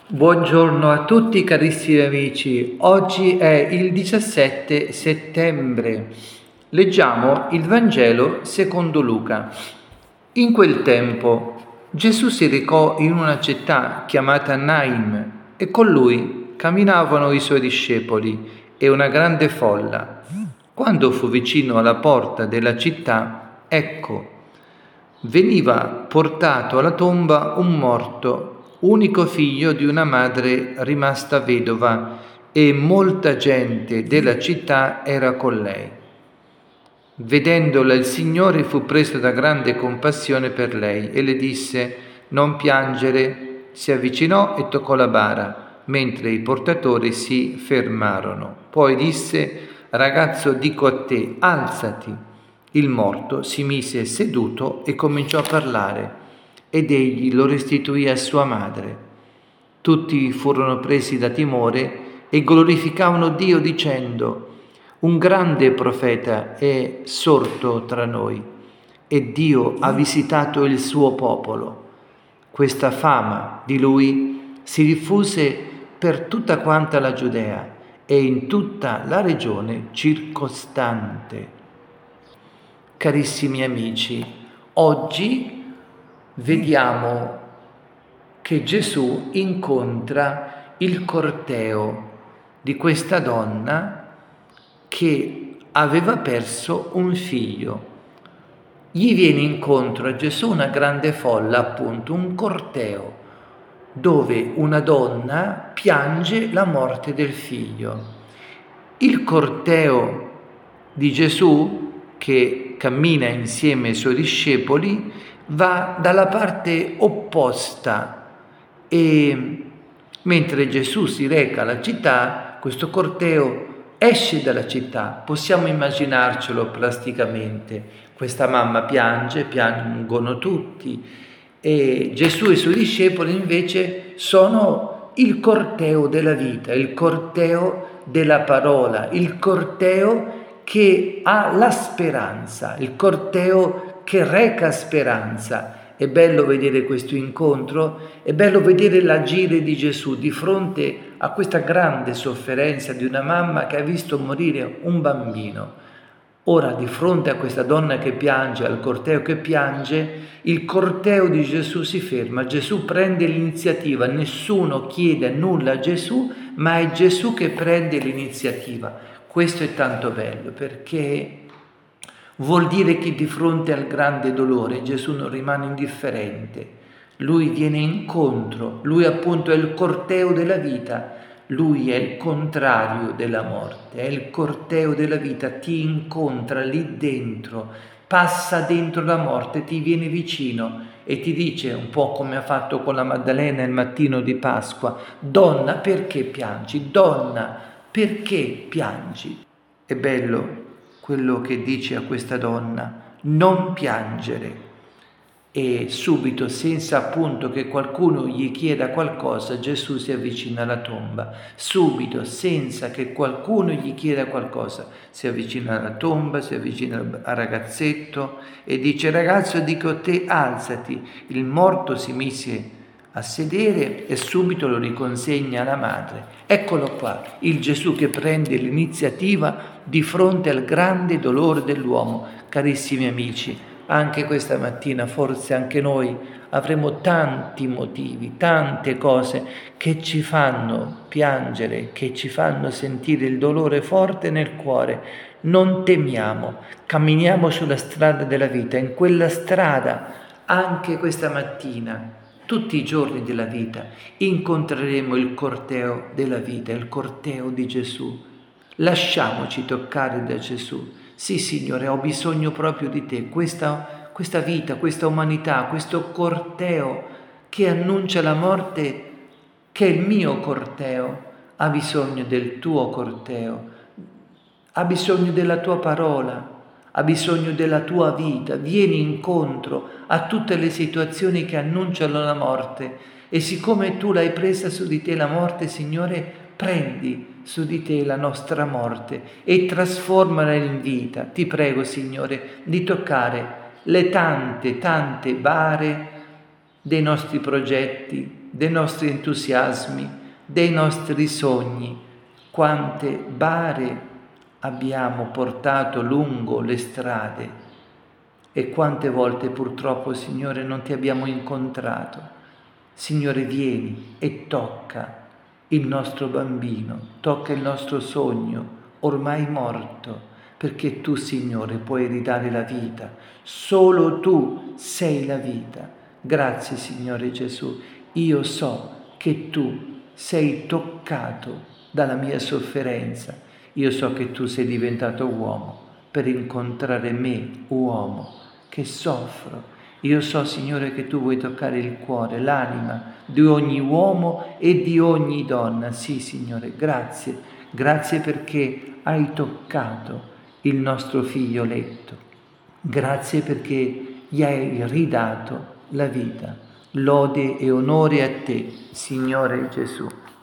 Buongiorno a tutti carissimi amici, oggi è il 17 settembre. Leggiamo il Vangelo secondo Luca. In quel tempo Gesù si recò in una città chiamata Naim e con lui camminavano i suoi discepoli e una grande folla. Quando fu vicino alla porta della città, ecco, veniva portato alla tomba un morto, unico figlio di una madre rimasta vedova, e molta gente della città era con lei. Vedendola il Signore fu preso da grande compassione per lei e le disse: «Non piangere». Si avvicinò e toccò la bara, mentre i portatori si fermarono. Poi disse: «Ragazzo, dico a te, alzati». Il morto si mise seduto e cominciò a parlare, ed egli lo restituì a sua madre. Tutti furono presi da timore e glorificavano Dio dicendo: «Un grande profeta è sorto tra noi e Dio ha visitato il suo popolo». Questa fama di lui si diffuse per tutta quanta la Giudea e in tutta la regione circostante. Carissimi amici, oggi vediamo che Gesù incontra il corteo di questa donna che aveva perso un figlio. Gli viene incontro a Gesù una grande folla, appunto, un corteo, dove una donna piange la morte del figlio. Il corteo di Gesù, che cammina insieme ai suoi discepoli, va dalla parte opposta e mentre Gesù si reca alla città, questo corteo esce dalla città. Possiamo immaginarcelo plasticamente. Questa mamma piange, piangono tutti e Gesù e i suoi discepoli invece sono il corteo della vita, il corteo della parola, il corteo che ha la speranza, il corteo che reca speranza. È bello vedere questo incontro, è bello vedere l'agire di Gesù di fronte a questa grande sofferenza di una mamma che ha visto morire un bambino. Ora, di fronte a questa donna che piange, al corteo che piange, il corteo di Gesù si ferma, Gesù prende l'iniziativa, nessuno chiede nulla a Gesù, ma è Gesù che prende l'iniziativa. Questo è tanto bello perché vuol dire che di fronte al grande dolore Gesù non rimane indifferente, lui viene incontro, lui appunto è il corteo della vita, lui è il contrario della morte, è il corteo della vita, ti incontra lì dentro, passa dentro la morte, ti viene vicino e ti dice, un po' come ha fatto con la Maddalena il mattino di Pasqua: «Donna, perché piangi? Donna, perché piangi?» È bello quello che dice a questa donna: non piangere. E subito, senza appunto che qualcuno gli chieda qualcosa, Gesù si avvicina alla tomba. Subito, senza che qualcuno gli chieda qualcosa, si avvicina alla tomba, si avvicina al ragazzetto e dice: «Ragazzo, dico a te, alzati». Il morto si mise a sedere e subito lo riconsegna alla madre. Eccolo qua, il Gesù che prende l'iniziativa di fronte al grande dolore dell'uomo. Carissimi amici, anche questa mattina forse anche noi avremo tanti motivi, tante cose che ci fanno piangere, che ci fanno sentire il dolore forte nel cuore. Non temiamo, camminiamo sulla strada della vita, in quella strada anche questa mattina, tutti i giorni della vita, incontreremo il corteo della vita, il corteo di Gesù. Lasciamoci toccare da Gesù. Sì, Signore, ho bisogno proprio di te, questa vita, questa umanità, questo corteo che annuncia la morte, che è il mio corteo, ha bisogno del tuo corteo, ha bisogno della tua parola, ha bisogno della tua vita. Vieni incontro a tutte le situazioni che annunciano la morte e siccome tu l'hai presa su di te la morte, Signore, prendi su di te la nostra morte e trasformala in vita. Ti prego, Signore, di toccare le tante bare dei nostri progetti, dei nostri entusiasmi, dei nostri sogni. Quante bare abbiamo portato lungo le strade e quante volte purtroppo, Signore, non ti abbiamo incontrato. Signore, vieni e tocca il nostro bambino, tocca il nostro sogno, ormai morto, perché tu, Signore, puoi ridare la vita. Solo tu sei la vita. Grazie, Signore Gesù. Io so che tu sei toccato dalla mia sofferenza. Io so che tu sei diventato uomo per incontrare me, uomo, che soffro. Io so, Signore, che tu vuoi toccare il cuore, l'anima di ogni uomo e di ogni donna. Sì, Signore, grazie. Grazie perché hai toccato il nostro figlioletto. Grazie perché gli hai ridato la vita. Lode e onore a te, Signore Gesù.